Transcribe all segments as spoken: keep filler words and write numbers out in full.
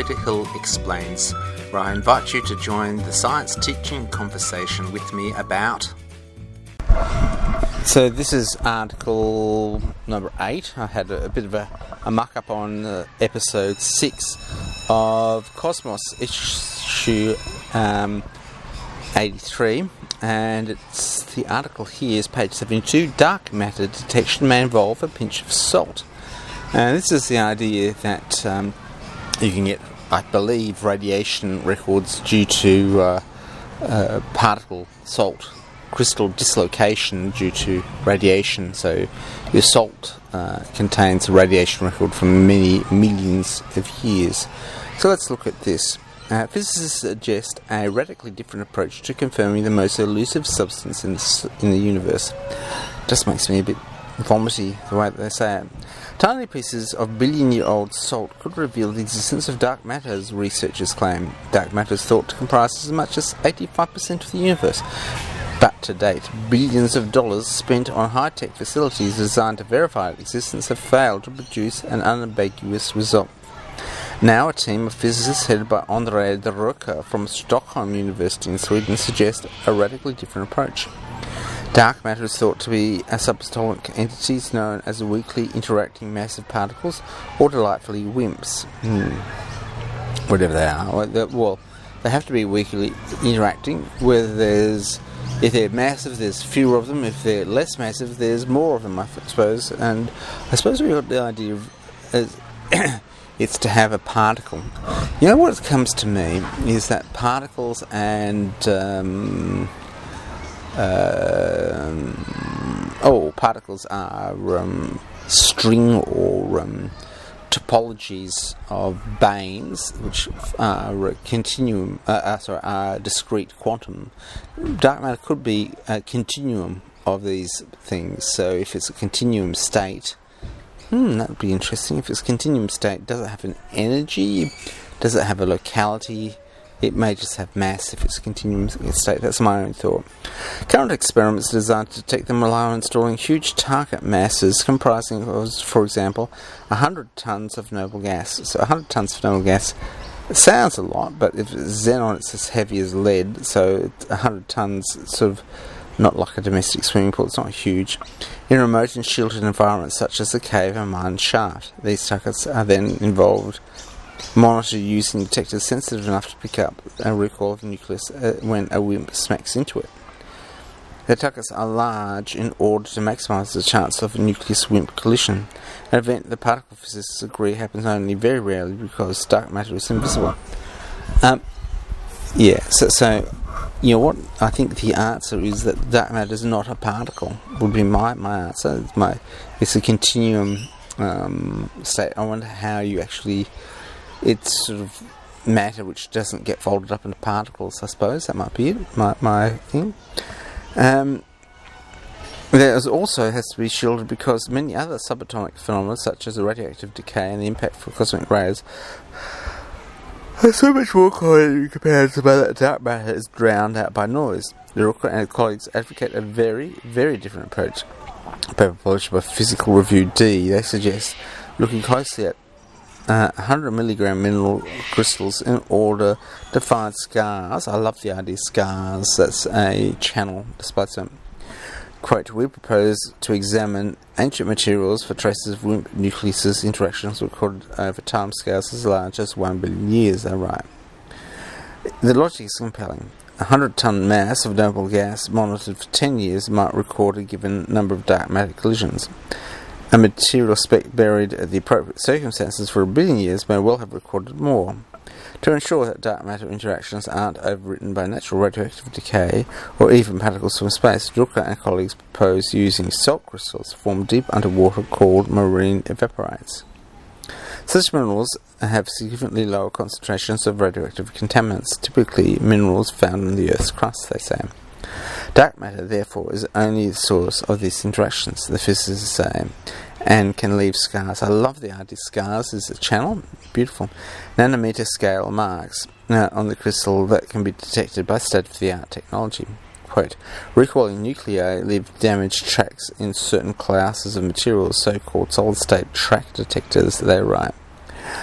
Peter Hill Explains, where I invite you to join the science teaching conversation with me about... So this is article number eight. I had a, a bit of a, a muck-up on uh, episode six of Cosmos, issue um, eighty-three, and it's the article here is page seventy-two. Dark matter detection may involve a pinch of salt. And this is the idea that um, you can get, I believe, radiation records due to uh, uh, particle salt crystal dislocation due to radiation. So your salt uh, contains a radiation record from many millions of years. So let's look at this. Uh, physicists suggest a radically different approach to confirming the most elusive substance in the, in the universe. Just makes me a bit vomity the way that they say it. Tiny pieces of billion-year-old salt could reveal the existence of dark matter, as researchers claim. Dark matter is thought to comprise as much as eighty-five percent of the universe. But to date, billions of dollars spent on high-tech facilities designed to verify its existence have failed to produce an unambiguous result. Now a team of physicists headed by André de Ruycker from Stockholm University in Sweden suggest a radically different approach. Dark matter is thought to be a subatomic entities known as weakly interacting massive particles, or delightfully WIMPs. Hmm. Whatever they are. Well, they have to be weakly interacting, whether there's... If they're massive, there's fewer of them. If they're less massive, there's more of them, I suppose. And I suppose we got the idea of uh, it's to have a particle. You know what comes to me is that particles and um, uh, oh, particles are um, string or um, topologies of banes, which are a continuum, uh, uh, sorry, are discrete quantum. Dark matter could be a continuum of these things. So if it's a continuum state, hmm, that would be interesting. If it's a continuum state, does it have an energy? Does it have a locality? It may just have mass if it's a continuum state. That's my own thought. Current experiments designed to detect them rely on installing huge target masses comprising of, for example, one hundred tons of noble gas. So one hundred tons of noble gas sounds a lot, but if it's xenon, it's as heavy as lead, so one hundred tons, sort of not like a domestic swimming pool, it's not huge. In remote and shielded environments such as a cave and mine shaft, these targets are then involved monitored using detectors sensitive enough to pick up a recoil of the nucleus uh, when a WIMP smacks into it. The targets are large in order to maximise the chance of a nucleus-WIMP collision, an event the particle physicists agree happens only very rarely because dark matter is invisible. Um, yeah, so, so, you know what, I think the answer is that dark matter is not a particle, would be my, my answer. It's, my, it's a continuum um, state. I wonder how you actually... It's sort of matter which doesn't get folded up into particles, I suppose. That might be it, my, my thing. Um, there also has to be shielded because many other subatomic phenomena, such as the radioactive decay and the impact of cosmic rays, are so much more common in comparison to that dark matter is drowned out by noise. Ruycker and his colleagues advocate a very, very different approach. A paper published by Physical Review D, they suggest looking closely at Uh, one hundred milligram mineral crystals in order to find scars. I love the idea scars. That's a channel, despite some. Quote, we propose to examine ancient materials for traces of WIMP nucleuses interactions recorded over time scales as large as one billion years. They write. The logic is compelling. A hundred ton mass of noble gas monitored for ten years might record a given number of dark matter collisions. A material speck buried at the appropriate circumstances for a billion years may well have recorded more. To ensure that dark matter interactions aren't overwritten by natural radioactive decay or even particles from space, Ruycker and colleagues propose using salt crystals formed deep underwater called marine evaporites. Such minerals have significantly lower concentrations of radioactive contaminants, typically minerals found in the Earth's crust, they say. Dark matter, therefore, is only the source of these interactions, the physicists say, and can leave scars. I love the idea. Scars is a channel. Beautiful. Nanometer scale marks uh, on the crystal that can be detected by state-of-the-art technology. Quote, recoiling nuclei leave damaged tracks in certain classes of materials, so-called solid-state track detectors, they write.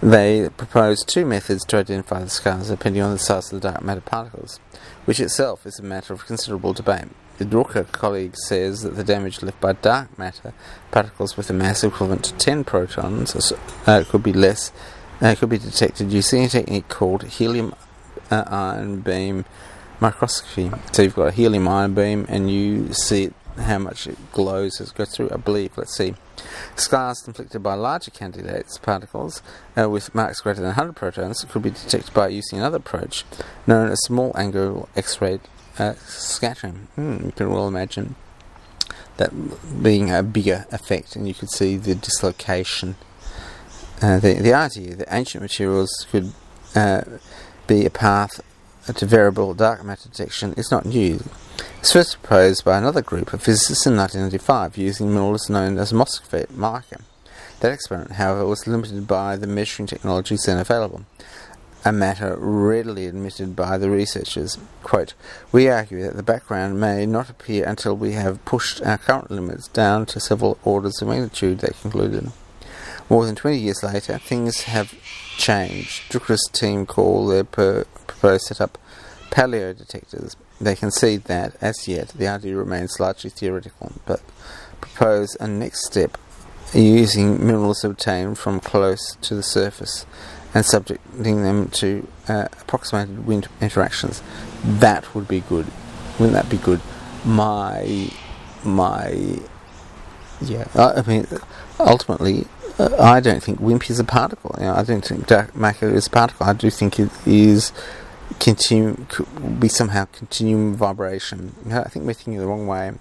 They propose two methods to identify the scars depending on the size of the dark matter particles, which itself is a matter of considerable debate. The Drucker colleague says that the damage left by dark matter particles with a mass equivalent to ten protons uh, could be less, uh, could be detected using a technique called helium uh, ion beam microscopy. So you've got a helium ion beam, and you see it, how much it glows as it goes through. I believe, let's see, scars inflicted by larger candidates particles uh, with marks greater than one hundred protons could be detected by using another approach known as small angle X-ray uh, scattering. Hmm, you can well imagine that being a bigger effect, and you could see the dislocation. Uh, the, the idea that ancient materials could uh, be a path to variable dark matter detection is not new. It was first proposed by another group of physicists in nineteen ninety-five using minerals known as MOSFET mica. That experiment, however, was limited by the measuring technologies then available, a matter readily admitted by the researchers. Quote, "We argue that the background may not appear until we have pushed our current limits down to several orders of magnitude," they concluded. More than twenty years later, things have changed. Drucker's team call their per- proposed setup paleo detectors. They concede that, as yet, the idea remains largely theoretical, but propose a next step using minerals obtained from close to the surface and subjecting them to uh, approximated wind interactions. That would be good. Wouldn't that be good? My, my, yeah, I, I mean, ultimately, uh, I don't think W I M P is a particle. You know, I don't think dark matter is a particle. I do think it is continue could be somehow continuum vibration. I think we're thinking the wrong way.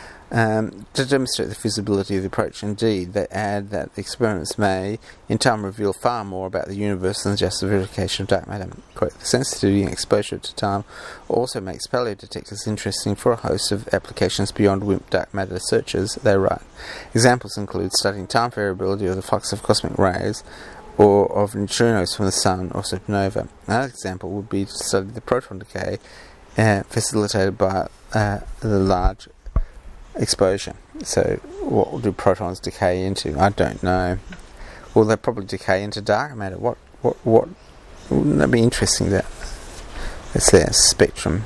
Um, to demonstrate the feasibility of the approach, indeed, they add that experiments may, in time, reveal far more about the universe than just the verification of dark matter. Quote, "The sensitivity and exposure to time also makes paleo detectors interesting for a host of applications beyond W I M P dark matter searches," they write. Examples include studying time variability of the flux of cosmic rays, or of neutrinos from the sun or supernova. Another example would be to study the proton decay uh, facilitated by uh, the large exposure. So what do protons decay into? I don't know. Well, they probably decay into dark matter. What, what, what? Wouldn't that be interesting? That it's their spectrum.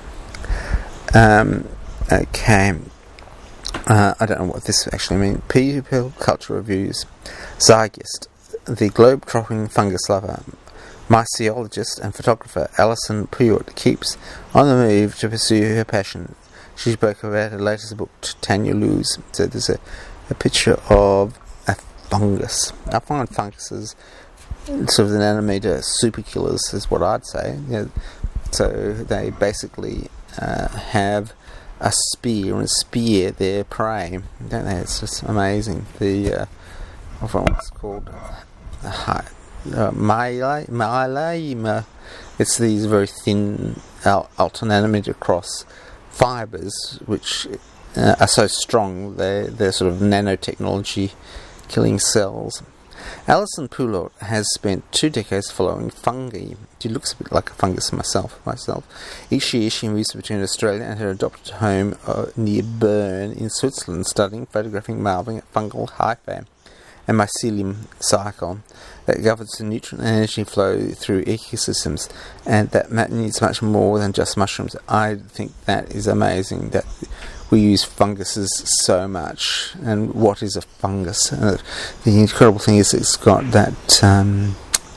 Um, okay. Uh, I don't know what this actually means. People Culture Reviews. Zygist. The globe-trotting fungus lover, mycologist and photographer Alison Puyot keeps on the move to pursue her passion. She spoke about her latest book, Tanya Luz. So there's a, a picture of a fungus. I find funguses sort of the nanometer super killers, is what I'd say. You know, so they basically uh, have a spear and spear their prey, don't they? It's just amazing. The uh, I forgot what it's called. Uh, myelin, myelin. It's these very thin uh, ultra nanometer cross fibres which uh, are so strong they're, they're sort of nanotechnology killing cells. Alison Puyot has spent two decades following fungi. She looks a bit like a fungus myself. Myself. Each year she moves between Australia and her adopted home uh, near Bern in Switzerland, studying, photographing, marveling at fungal hyphae and mycelium cycle that governs the nutrient and energy flow through ecosystems, and that needs much more than just mushrooms. I think that is amazing that we use funguses so much. And what is a fungus? Uh, the incredible thing is it's got that um,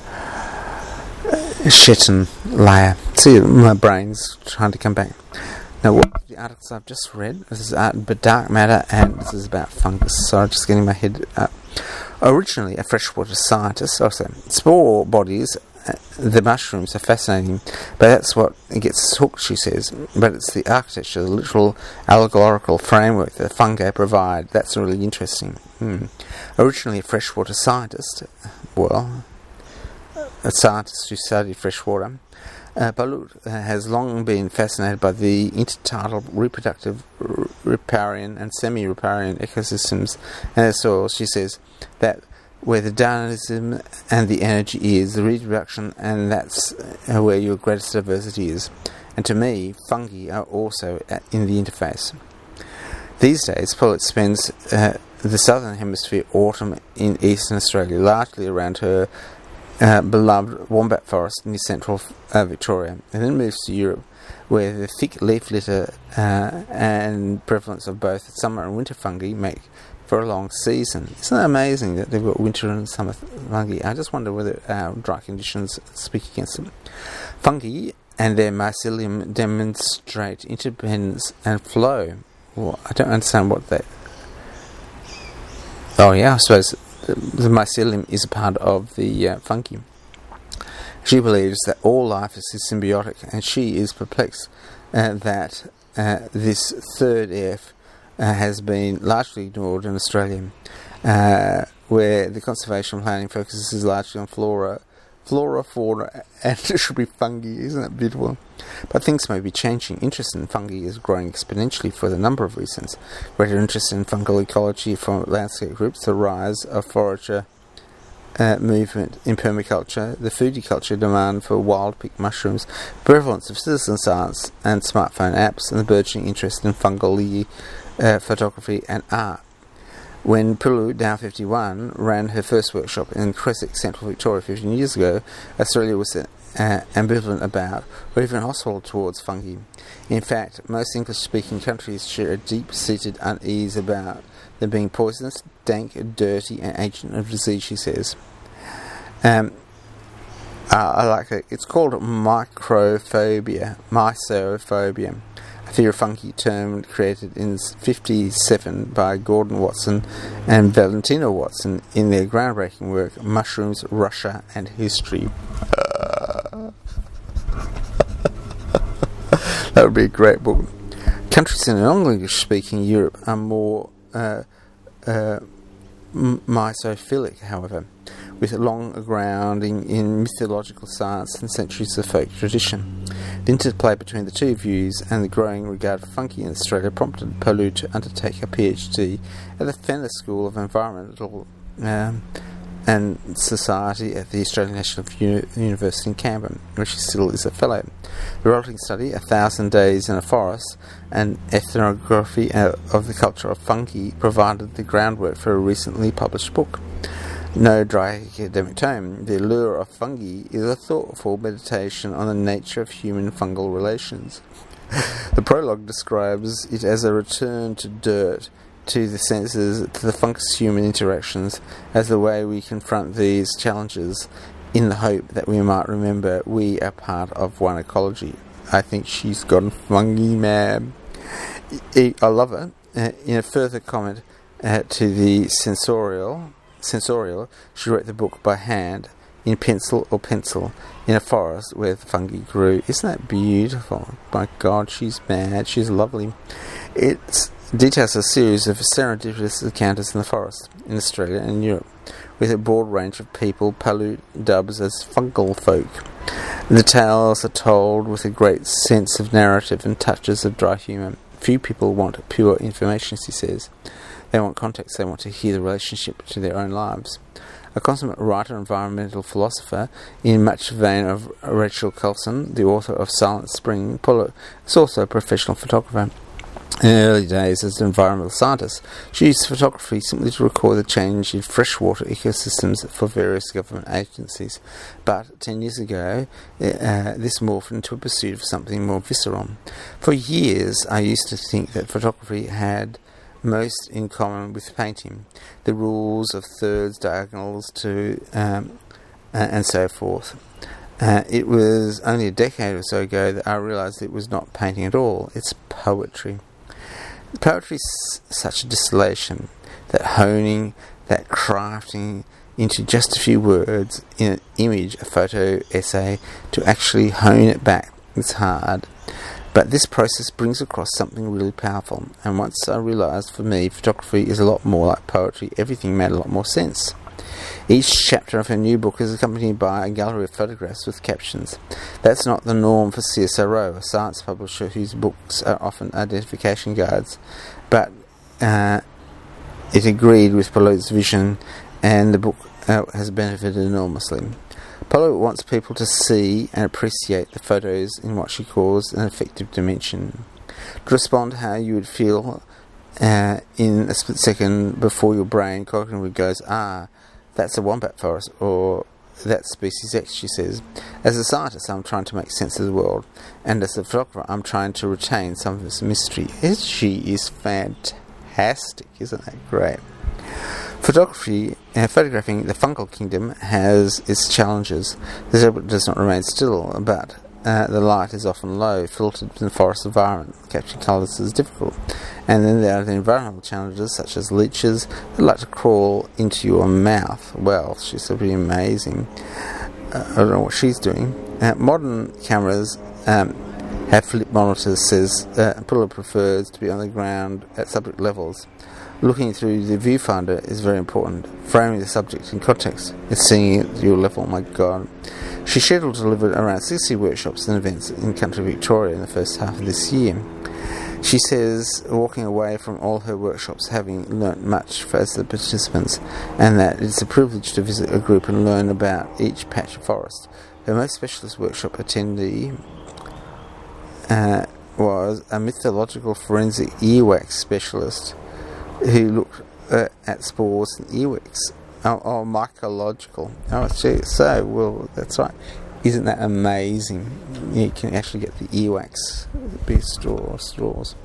chitin layer. See, my brain's trying to come back. Now, what the articles I've just read, this is art, but dark matter, and this is about fungus. So I'm just getting my head up. Originally a freshwater scientist, also spore bodies, uh, the mushrooms are fascinating, but that's what gets hooked, she says. But it's the architecture, the literal allegorical framework that fungi provide, that's really interesting. Hmm. Originally a freshwater scientist, well, a scientist who studied freshwater, Uh, Puyot uh, has long been fascinated by the intertidal, reproductive, r- riparian and semi-riparian ecosystems and their soils. She says that where the dynamism and the energy is, the reproduction, and that's uh, where your greatest diversity is. And to me, fungi are also at, in the interface. These days, Puyot spends uh, the southern hemisphere autumn in eastern Australia, largely around her uh, beloved wombat forest near central uh, Victoria, and then moves to Europe, where the thick leaf litter uh, and prevalence of both summer and winter fungi make for a long season. Isn't it amazing that they've got winter and summer fungi? I just wonder whether our dry conditions speak against them. Fungi and their mycelium demonstrate interdependence and flow. Well, I don't understand what that... Oh yeah, I suppose the mycelium is a part of the uh, fungi. She believes that all life is symbiotic, and she is perplexed uh, that uh, this third F uh, has been largely ignored in Australia, uh, where the conservation planning focuses largely on flora, flora, fauna, and it should be fungi. Isn't that beautiful? But things may be changing. Interest in fungi is growing exponentially for a number of reasons. Greater interest in fungal ecology from landscape groups, the rise of forager Uh, movement in permaculture, the foodie culture demand for wild pick mushrooms, prevalence of citizen science and smartphone apps, and the burgeoning interest in fungal uh, photography and art. When Pulu Dow fifty-one ran her first workshop in Creswick, Central Victoria fifteen years ago, Australia was uh, ambivalent about, or even hostile towards fungi. In fact, most English-speaking countries share a deep-seated unease about them being poisonous, dank, dirty, and agent of disease, she says. Um, uh, I like it. It's called microphobia, mysophobia, a fear of fungi term created in fifty-seven by Gordon Watson and Valentino Watson in their groundbreaking work, Mushrooms, Russia and History. Uh, that would be a great book. Countries in non-English-speaking Europe are more Uh, uh, mysophilic, however, with long grounding in mythological science and centuries of folk tradition. The interplay between the two views and the growing regard for fungi in Australia prompted Polu to undertake a PhD at the Fenner School of Environmental um, and Society at the Australian National Uni- University in Canberra, where she still is a fellow. The resulting study, A Thousand Days in a Forest, and ethnography of the culture of fungi, provided the groundwork for a recently published book. No dry academic tome, The Allure of Fungi is a thoughtful meditation on the nature of human fungal relations. The prologue describes it as a return to dirt, to the senses, to the fungus-human interactions, as the way we confront these challenges, in the hope that we might remember we are part of one ecology. I think she's gone fungi mad. I love it. Uh, in a further comment uh, to the sensorial, sensorial, she wrote the book by hand, in pencil or pencil, in a forest where the fungi grew. Isn't that beautiful? My God, she's mad. She's lovely. It details a series of serendipitous encounters in the forest, in Australia and Europe, with a broad range of people Pulu dubs as fungal folk. The tales are told with a great sense of narrative and touches of dry humour. Few people want pure information, she says. They want context, they want to hear the relationship to their own lives. A consummate writer, environmental philosopher, in much the vein of Rachel Carlson, the author of Silent Spring, Pulu is also a professional photographer. In the early days as an environmental scientist, she used photography simply to record the change in freshwater ecosystems for various government agencies. But ten years ago, uh, this morphed into a pursuit of something more visceral. For years, I used to think that photography had most in common with painting, the rules of thirds, diagonals, to um, uh, and so forth. Uh, it was only a decade or so ago that I realised it was not painting at all, it's poetry. Poetry is such a distillation, that honing, that crafting into just a few words in an image, a photo, essay, to actually hone it back is hard. But this process brings across something really powerful, and once I realised, for me, photography is a lot more like poetry, everything made a lot more sense. Each chapter of her new book is accompanied by a gallery of photographs with captions. That's not the norm for C S R O, a science publisher whose books are often identification guides, but uh, it agreed with Pulu's vision, and the book uh, has benefited enormously. Pulu wants people to see and appreciate the photos in what she calls an affective dimension. To respond to how you would feel uh, in a split second before your brain cognitively goes, ah, that's a wombat forest, or That's Species X, she says. As a scientist, I'm trying to make sense of the world, and as a photographer, I'm trying to retain some of its mystery. She is fantastic, isn't that great? Photography, uh, photographing the fungal kingdom has its challenges. The subject does not remain still, but uh, the light is often low, filtered in the forest environment. Capturing colours is difficult. And then there are the environmental challenges, such as leeches that like to crawl into your mouth. Well, she's pretty amazing. Uh, I don't know what she's doing. Uh, modern cameras um, have flip monitors, says uh, Pula prefers to be on the ground at subject levels. Looking through the viewfinder is very important. Framing the subject in context is seeing it at your level. Oh my God. She's scheduled to deliver around sixty workshops and events in country Victoria in the first half of this year. She says, walking away from all her workshops having learnt much for the participants, and that it's a privilege to visit a group and learn about each patch of forest. Her most specialist workshop attendee uh, was a mythological forensic earwax specialist who looked uh, at spores and earwax. Oh, oh, mycological. Oh, gee, so, well, that's right. Isn't that amazing? You can actually get the earwax, big straw, straws.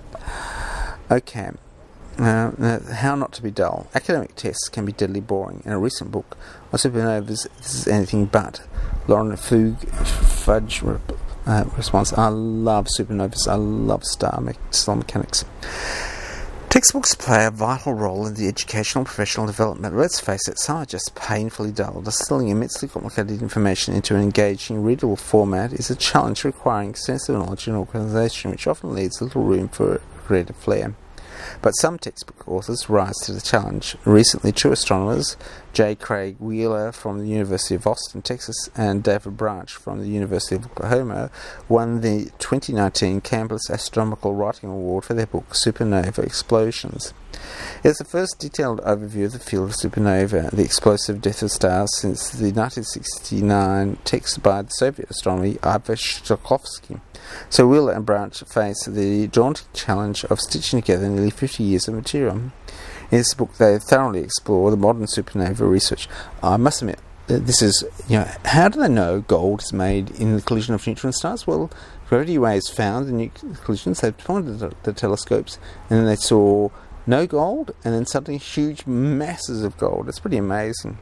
Okay. Uh, uh, how not to be dull. Academic tests can be deadly boring. In a recent book on supernovas, this is anything but. Lauren Fug, Fudge uh, response, I love supernovas. I love star, me- star mechanics. Textbooks play a vital role in the educational and professional development. Let's face it, some are just painfully dull. Distilling immensely complicated information into an engaging, readable format is a challenge requiring extensive knowledge and organisation, which often leaves little room for creative flair. But some textbook authors rise to the challenge. Recently, two astronomers, J. Craig Wheeler from the University of Austin, Texas, and David Branch from the University of Oklahoma, won the twenty nineteen Campbell's Astronomical Writing Award for their book Supernova Explosions. It is the first detailed overview of the field of supernova, the explosive death of stars, since the nineteen sixty-nine text by the Soviet astronomer Ivan Shklovsky. So Wheeler and Branch face the daunting challenge of stitching together nearly fifty years of material. In this book, they thoroughly explore the modern supernova research. I must admit, this is, you know, how do they know gold is made in the collision of neutron stars? Well, gravity waves found the nuclear collisions. They pointed the, the telescopes, and then they saw no gold, and then suddenly huge masses of gold. It's pretty amazing.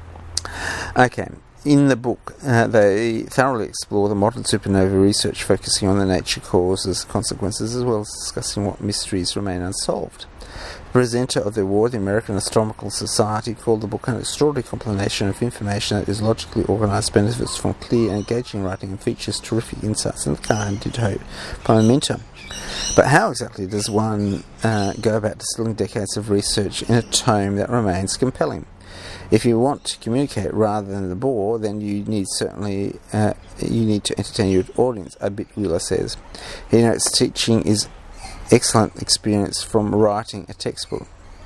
Okay. In the book, uh, they thoroughly explore the modern supernova research, focusing on the nature, causes, consequences, as well as discussing what mysteries remain unsolved. The presenter of the award, the American Astronomical Society, called the book an extraordinary compilation of information that is logically organised, benefits from clear and engaging writing, and features terrific insights and candid hope for momentum. But how exactly does one uh, go about distilling decades of research in a tome that remains compelling? If you want to communicate rather than the bore, then you need certainly uh, you need to entertain your audience, a bit, Wheeler says. He notes teaching is excellent experience from writing a textbook,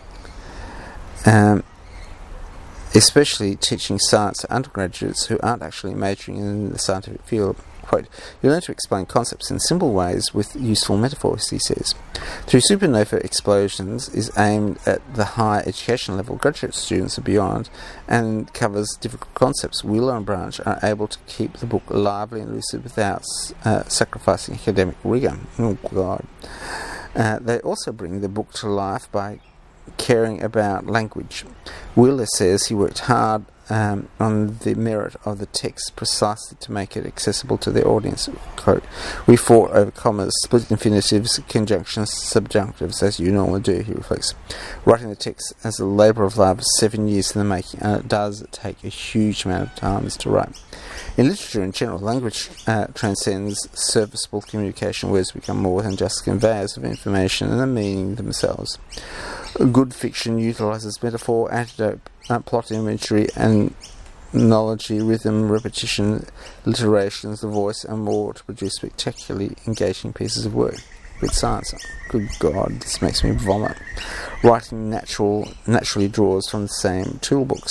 um, especially teaching science to undergraduates who aren't actually majoring in the scientific field. Quote, you learn to explain concepts in simple ways with useful metaphors, he says. Through Supernova Explosions is aimed at the higher education level, graduate students and beyond, and covers difficult concepts. Wheeler and Branch are able to keep the book lively and lucid without uh, sacrificing academic rigour. Oh, God. Uh, they also bring the book to life by caring about language. Wheeler says he worked hard Um, on the merit of the text precisely to make it accessible to the audience. Quote, we fought over commas, split infinitives, conjunctions, subjunctives, as you normally do, he reflects. Writing the text as a labour of love, seven years in the making, and it does take a huge amount of time to write. In literature in general, language uh, transcends serviceable communication. Words become more than just conveyors of information and the meaning themselves. Good fiction utilises metaphor, antidote, uh, plot imagery, and analogy, rhythm, repetition, alliterations, the voice, and more to produce spectacularly engaging pieces of work. Good science. Good God, this makes me vomit. Writing natural, naturally draws from the same toolbooks.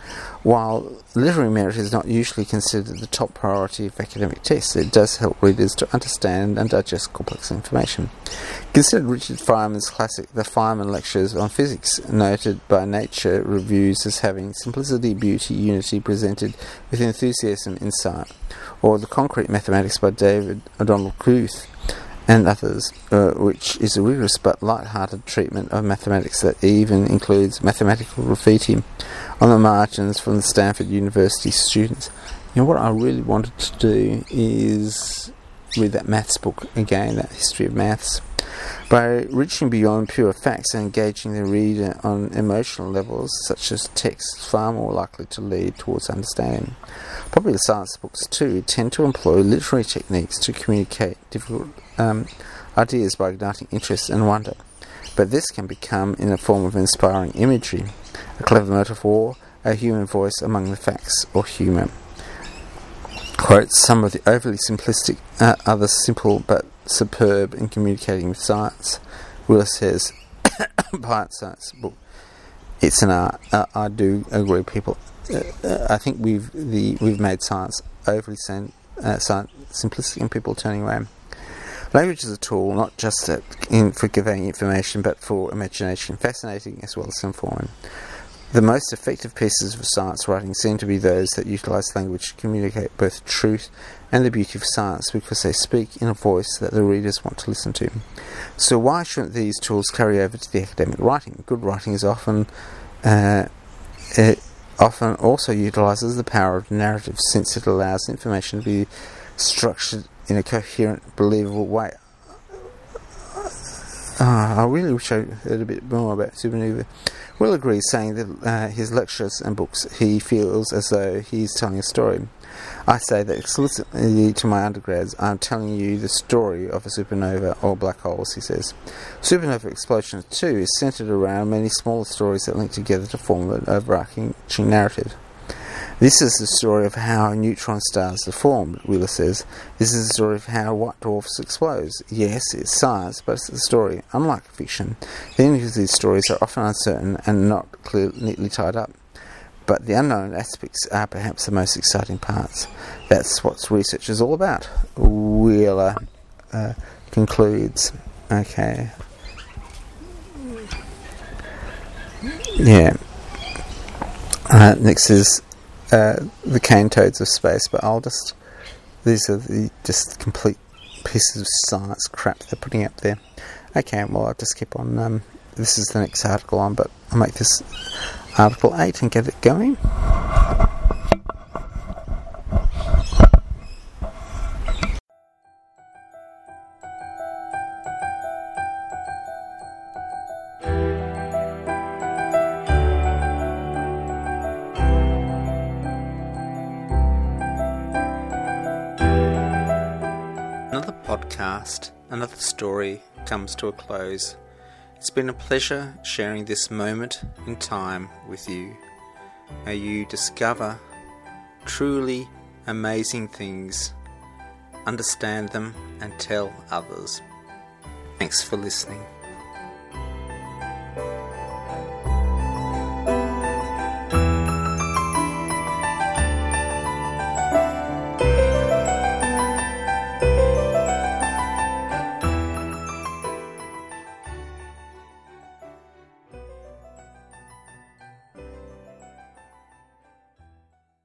While literary merit is not usually considered the top priority of academic tests, it does help readers to understand and digest complex information. Consider Richard Feynman's classic The Feynman Lectures on Physics, noted by Nature Reviews as having simplicity, beauty, unity presented with enthusiasm, insight, or The Concrete Mathematics by David O'Donnell Guth and others, uh, which is a rigorous but light-hearted treatment of mathematics that even includes mathematical graffiti on the margins from the Stanford University students. You know, what I really wanted to do is read that maths book again, that history of maths. By reaching beyond pure facts and engaging the reader on emotional levels, such as text, far more likely to lead towards understanding. Popular science books, too, tend to employ literary techniques to communicate difficult um, ideas by igniting interest and wonder. But this can become in a form of inspiring imagery, a clever metaphor, a human voice among the facts, or humour. Quotes some of the overly simplistic, uh, others simple but superb in communicating with science. Willis says, Pious Science book, it's an art. Uh, I do agree, people. Uh, uh, I think we've the we've made science overly sen- uh, science, simplistic and people turning away. Language is a tool not just in, for conveying information but for imagination, fascinating as well as informing. The most effective pieces of science writing seem to be those that utilise language to communicate both truth and the beauty of science, because they speak in a voice that the readers want to listen to. So why shouldn't these tools carry over to the academic writing? Good writing is often uh, it often also utilises the power of narrative, since it allows information to be structured in a coherent, believable way. Uh, I really wish I heard a bit more about Supernova. Will agrees, saying that uh, his lectures and books, he feels as though he's telling a story. I say that explicitly to my undergrads. I'm telling you the story of a supernova or black holes, he says. Supernova explosions, too, is centred around many smaller stories that link together to form an overarching narrative. This is the story of how neutron stars are formed, Wheeler says. This is the story of how white dwarfs explode. Yes, it's science, but it's a story. Unlike fiction, the endings of these stories are often uncertain and not clearly, neatly tied up. But the unknown aspects are perhaps the most exciting parts. That's what research is all about, Wheeler uh, concludes. Okay. Yeah. Uh, next is Uh, the cane toads of space, but I'll just, these are the just complete pieces of science crap they're putting up there. Okay, well, I'll just keep on, um, this is the next article on, but I'll make this article eight and get it going. Another podcast, another story comes to a close. It's been a pleasure sharing this moment in time with you. May you discover truly amazing things, understand them, and tell others. Thanks for listening.